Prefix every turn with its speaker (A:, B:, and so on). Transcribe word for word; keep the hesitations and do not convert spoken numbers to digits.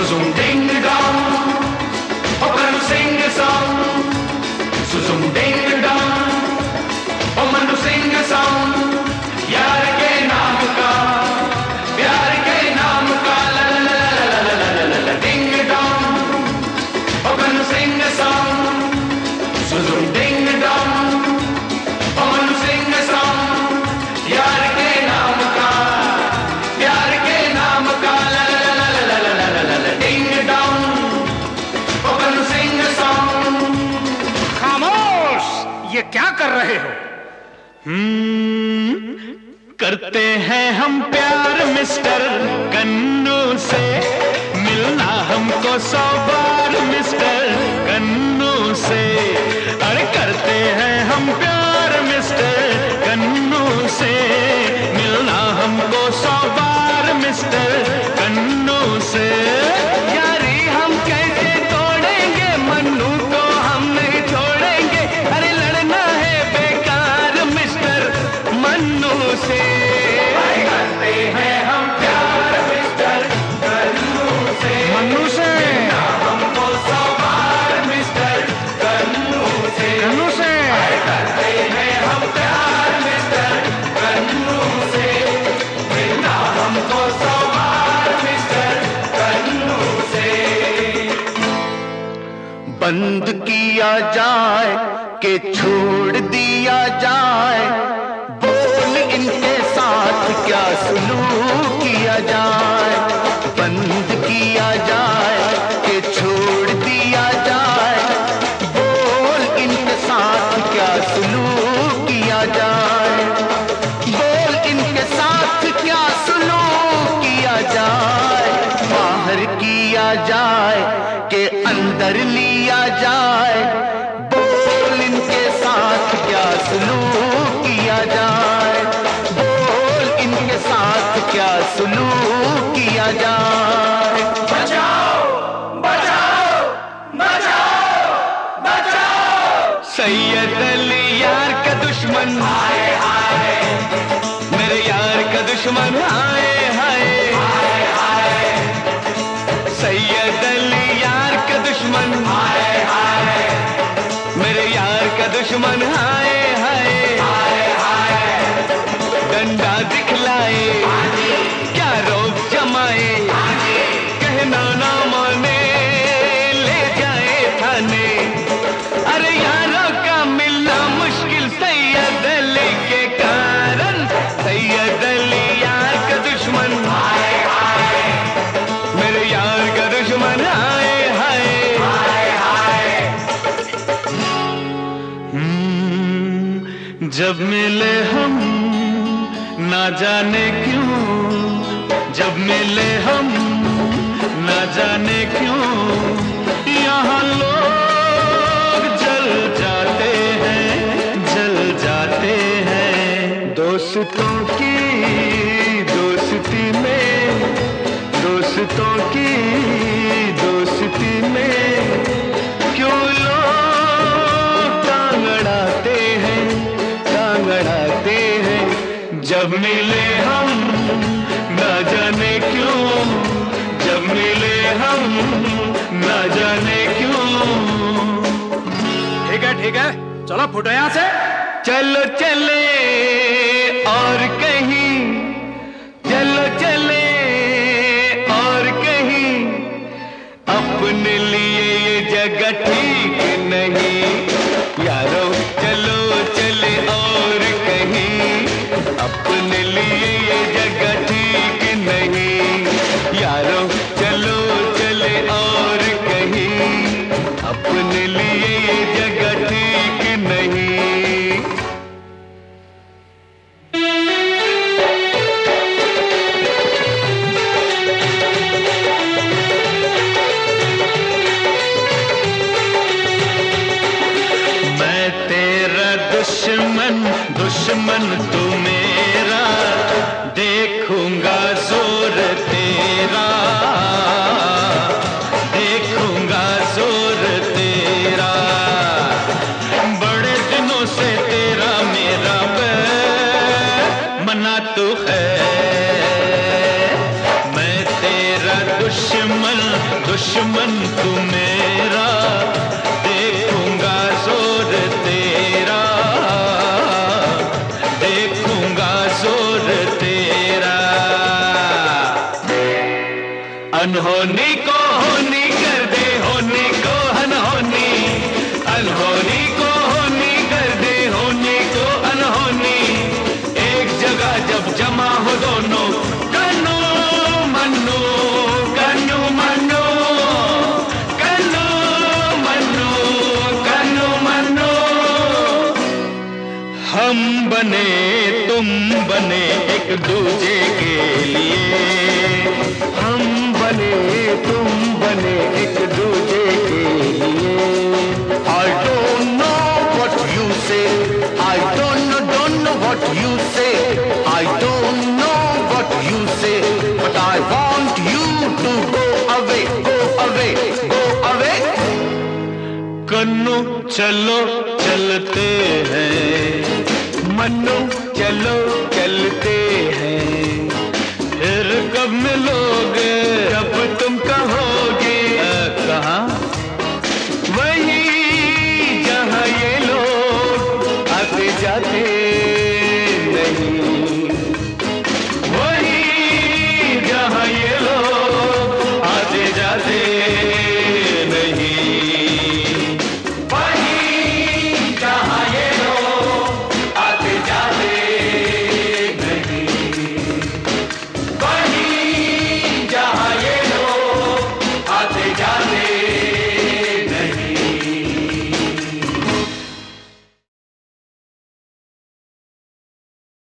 A: Zoom ding dong, oh can you sing a song? Zoom ding dong, oh man you sing a song. यार के नाम का, प्यार के नाम का, la la la la la la la la ding dong, oh can you sing a song? Zoom ding dong, oh man you sing a song. यार के नाम का, प्यार के नाम का, la la la la la la la la la ding dong, oh can you sing a song?
B: खामोश, ये क्या कर रहे हो?
C: हम्म करते हैं हम प्यार मिस्टर कन्नू से, मिलना हमको सौ बार मिस्टर कन्नू से। अरे करते हैं हम प्यार मिस्टर कन्नू से, मिलना हमको सौ बार मिस्टर कन्नू से। यारी हम कैसे तोड़ेंगे, मन्नू को हम नहीं छोड़ेंगे। अरे लड़ना है बेकार मिस्टर मन्नू से।
A: करते हैं हम प्यार मिस्टर कन्नू से,
B: मन्नू से,
A: हमको सौ बार मिस्टर कन्नू से,
B: कन्नू से।
A: करते हैं हम प्यार मिस्टर कन्नू से, मिलना हमको सौ बार मिस्टर कन्नू से।
C: बंद किया जाए के छोड़ दिया जाए, बोल इनके साथ क्या सुलूक किया जाए। बंद किया जाए के छोड़ दिया जाए, बोल इनके साथ क्या सुलूक किया जाए। बोल इनके साथ क्या सुलूक किया जाए। बाहर किया जाए के अंदर लिया जाए, बोल इनके साथ क्या सुलूक किया जाए। बोल इनके साथ क्या सुलूक किया जाए।
A: बचाओ बचाओ बचाओ बचाओ।
C: सैयद अली यार का दुश्मन,
A: हाय हाय
C: मेरे यार का दुश्मन, हाय हाय
A: हाय हाय
C: सैयद अली यार का दुश्मन,
A: हाय हाय
C: मेरे यार का दुश्मन, हाय हाय
A: हाय हाय।
C: डंडा दिखलाए क्या रोक जमाए, कहना ना माने ले जाए थाने। अरे यारों का मिलना मुश्किल सैयद अली के कारण। सैयद अली यार का दुश्मन,
A: हाय हाय
C: मेरे यार का दुश्मन, हाय हाय
A: हाय हाय।
C: हम्म, जब मिले हम ना जाने क्यों, जब मिले हम ना जाने क्यों, यहाँ लोग जल जाते हैं, जल जाते हैं। दोस्तों की दोस्ती में, दोस्तों की दोस्ती में क्यों लोग टांग अड़ाते हैं, टांग अड़ाते हैं। जब मिले हम ना जाने क्यों, जब मिले हम ना जाने क्यों।
B: ठीक है ठीक है, चलो फुटो यहाँ से।
C: चलो चले और कहीं, चलो चले और कहीं, अपने लिए ये जगह ठीक नहीं। यारो चलो चले और कहीं, अपने लिए ये जगह ठीक नहीं। यारो चलो चले और कहीं, अपने लिए ये जगह ठीक नहीं। दुश्मन दुश्मन तू मेरा, देखूंगा जोर तेरा, देखूंगा जोर तेरा। बड़े दिनों से तेरा मेरा बैर मना तो है, मैं तेरा दुश्मन दुश्मन तू मेरा, देखूंगा जोर तेरा, देखूंगा जोर तेरा। अनहोनी को होनी कर दे, होनी को अनहोनी, अनहोनी को होनी कर दे, होनी को अनहोनी। एक जगह जब जमा हो दोनों, कन्नू मन्नू, कन्नू मन्नू, कन्नू मन्नू, कन्नू मन्नू। हम बने तुम बने एक दूजे के लिए, हम बने तुम बने एक दूजे के लिए। I don't know what you say, I don't know, don't know what you say, I don't know what you say, but I want you to go away, go away, go away. कन्नू चलो चलते हैं, मन्नू चलो चलते हैं,